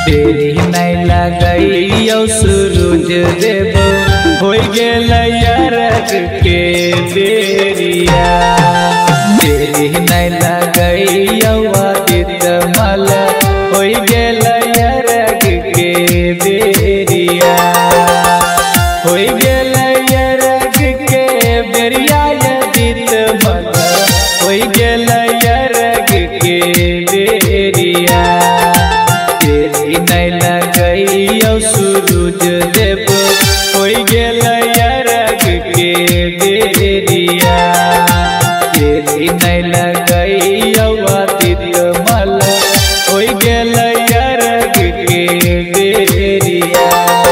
तेरी नहीं लगैयो सूरज देव हो गेल अरग के बेरिया। तेरी नहीं लगैयो आदित्य मल हो गेल अरग के बेरिया। हो गेल अरग के बेरिया आदित्य मल हो गेल अरग के बेरिया। तेरी नहीं लगैयो सूरज देव हो गेल अरग के बेरिया। तेरी नहीं लगैयो आदित्य मल हो गेल अरग के बेरिया।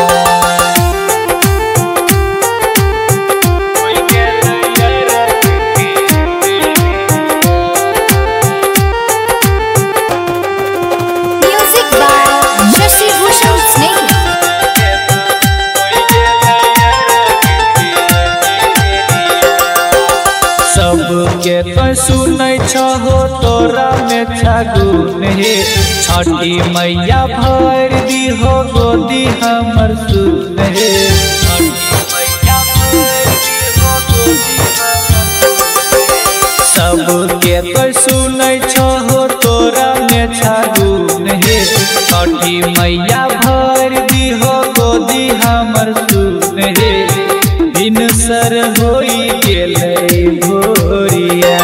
सबके तो सुनै छहो तोरा में छगुन हे। छठी मैया भर दी हो गोदी हमर सुन हे। सबके तो सुनै छहो तोरा में छगुन हे। छठी मैया भर दी हो गोदी हमर सुन हे। बिनसर होई गेलै भोरिया।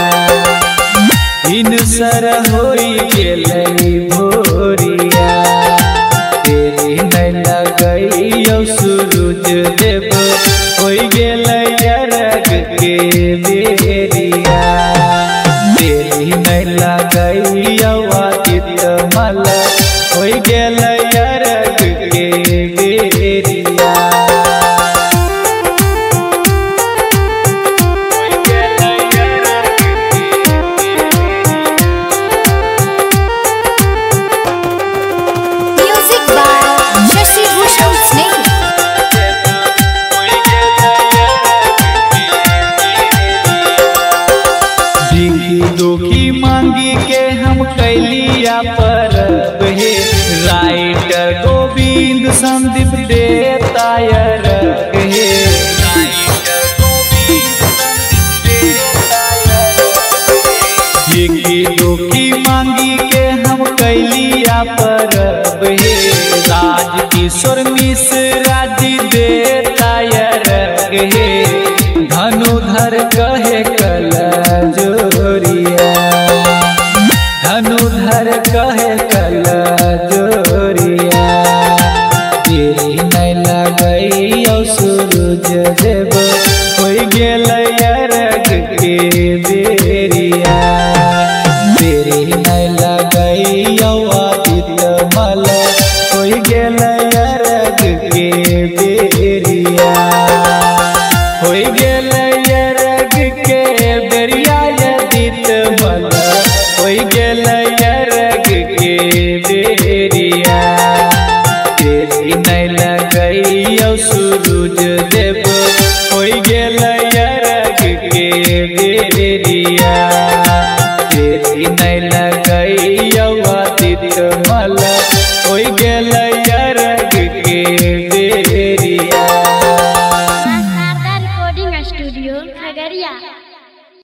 बिनसर होई गेलै भोरिया। तेरी नहीं लगैयो सूरज देव हो गेल अरग के बेरिया। तेरी नहीं लगैयो आदित्य मल हो गेल अरग के बेरिया। दुखी मांगी के हम कैलिया परब हे। राइटर गोविंद संदीप देता अरग हे। दुखी मांगी के हम कैलिया परब हे। राजकिशोर मिश्रा जी देता अरग हे। धनुधर कहे कल जोरिया। धनुधर कहे कल जोरिया। तेरी नहीं लगैयो सूरज देव हो गेल अरग के बेरिया। तेरी नहीं लगैयो आदित्य मल हो गेल अरग के बेरिया। हो गेल अरग के बेरिया आदित्य मल हो गेल अरग के बेरिया। तेरी नहीं लगैयो सूरज देव हो गेल अरग के बेरिया। तेरी नहीं लगैयो आदित्य मल